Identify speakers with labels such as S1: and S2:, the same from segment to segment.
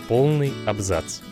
S1: Полный абзац.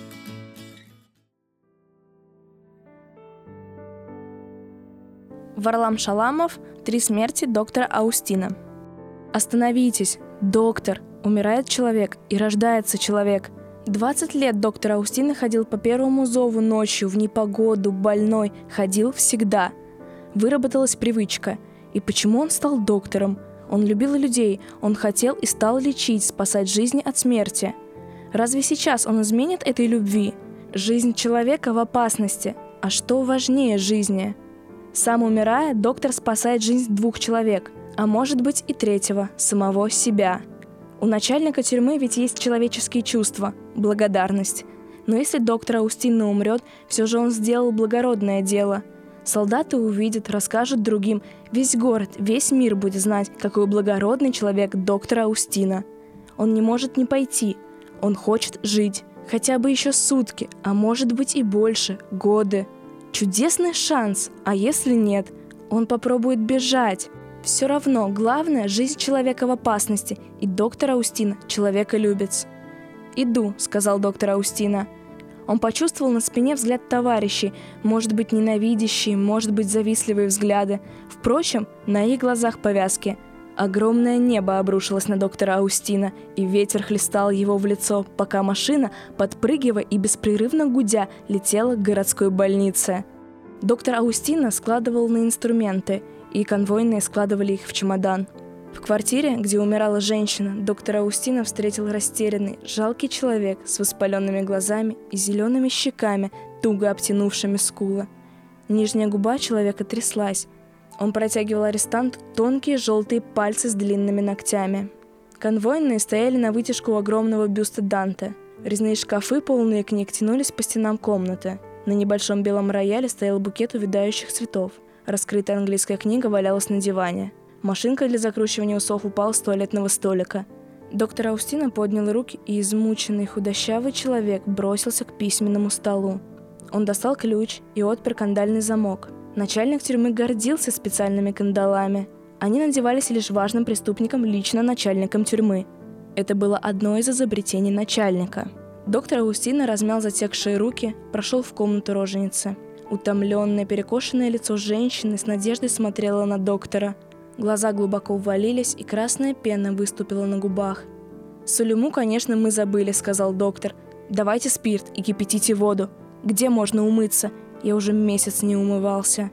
S2: Варлам Шаламов. 3 смерти доктора Аустина. Остановитесь, доктор! Умирает человек и рождается человек. 20 лет доктор Аустина ходил по первому зову ночью, в непогоду, больной. Ходил всегда. Выработалась привычка. И почему он стал доктором? Он любил людей, он хотел и стал лечить, спасать жизни от смерти. Разве сейчас он изменит этой любви? Жизнь человека в опасности. А что важнее жизни? Сам умирая, доктор спасает жизнь 2 человек, а может быть и 3-го, самого себя. У начальника тюрьмы ведь есть человеческие чувства, благодарность. Но если доктор Аустина умрет, все же он сделал благородное дело. Солдаты увидят, расскажут другим, весь город, весь мир будет знать, какой благородный человек доктор Аустина. Он не может не пойти, он хочет жить, хотя бы еще сутки, а может быть и больше, годы. Чудесный шанс, а если нет, он попробует бежать. Все равно, главное, жизнь человека в опасности, и доктор Аустина – человеколюбец. «Иду», – сказал доктор Аустина. Он почувствовал на спине взгляд товарищей, может быть, ненавидящие, может быть, завистливые взгляды. Впрочем, на их глазах повязки. Огромное небо обрушилось на доктора Аустина, и ветер хлестал его в лицо, пока машина, подпрыгивая и беспрерывно гудя, летела к городской больнице. Доктор Аустина складывал на инструменты, и конвойные складывали их в чемодан. В квартире, где умирала женщина, доктор Аустина встретил растерянный, жалкий человек с воспаленными глазами и зелеными щеками, туго обтянувшими скулы. Нижняя губа человека тряслась. Он протягивал арестанту тонкие желтые пальцы с длинными ногтями. Конвойные стояли на вытяжку у огромного бюста Данте. Резные шкафы, полные книг, тянулись по стенам комнаты. На небольшом белом рояле стоял букет увядающих цветов. Раскрытая английская книга валялась на диване. Машинка для закручивания усов упала с туалетного столика. Доктор Аустина поднял руки, и измученный худощавый человек бросился к письменному столу. Он достал ключ и отпер кандальный замок. Начальник тюрьмы гордился специальными кандалами. Они надевались лишь важным преступникам, лично начальником тюрьмы. Это было одно из изобретений начальника. Доктор Аустина размял затекшие руки, прошел в комнату роженицы. Утомленное, перекошенное лицо женщины с надеждой смотрело на доктора. Глаза глубоко ввалились, и красная пена выступила на губах. «Сулейму, конечно, мы забыли», — сказал доктор. «Давайте спирт и кипятите воду. Где можно умыться? Я уже месяц не умывался».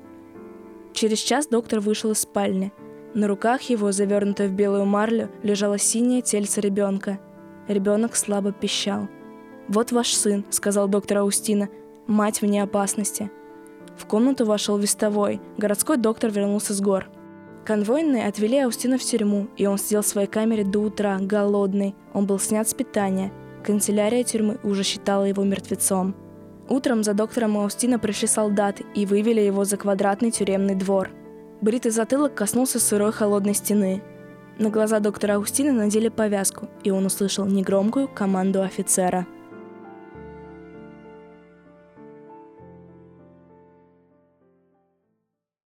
S2: Через час доктор вышел из спальни. На руках его, завернутое в белую марлю, лежало синее тельце ребенка. Ребенок слабо пищал. «Вот ваш сын», — сказал доктор Аустина. «Мать вне опасности». В комнату вошел вестовой. Городской доктор вернулся с гор. Конвойные отвели Аустина в тюрьму, и он сидел в своей камере до утра, голодный. Он был снят с питания. Канцелярия тюрьмы уже считала его мертвецом. Утром за доктором Аустина пришли солдаты и вывели его за квадратный тюремный двор. Бритый затылок коснулся сырой холодной стены. На глаза доктора Аустина надели повязку, и он услышал негромкую команду офицера.